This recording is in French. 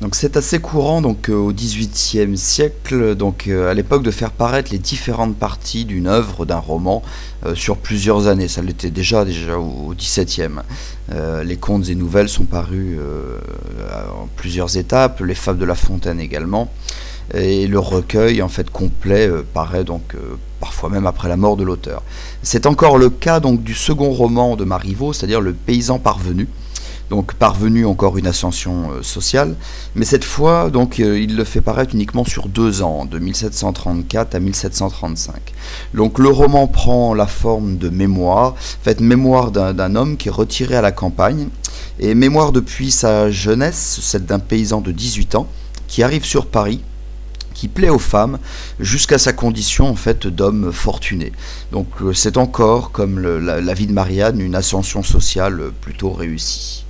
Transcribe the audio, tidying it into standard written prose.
Donc c'est assez courant au XVIIIe siècle, à l'époque, de faire paraître les différentes parties d'une œuvre, d'un roman, sur plusieurs années. Ça l'était déjà au XVIIe. Les contes et nouvelles sont parus en plusieurs étapes, les fables de La Fontaine également, et le recueil en fait complet paraît parfois même après la mort de l'auteur. C'est encore le cas du second roman de Marivaux, c'est-à-dire Le Paysan parvenu. Donc parvenu, encore une ascension sociale, mais cette fois il le fait paraître uniquement sur 2 ans, de 1734 à 1735. Donc le roman prend la forme de mémoire, en fait mémoire d'un homme qui est retiré à la campagne, et mémoire depuis sa jeunesse, celle d'un paysan de 18 ans, qui arrive sur Paris, qui plaît aux femmes, jusqu'à sa condition en fait d'homme fortuné. Donc c'est encore, comme la vie de Marianne, une ascension sociale plutôt réussie.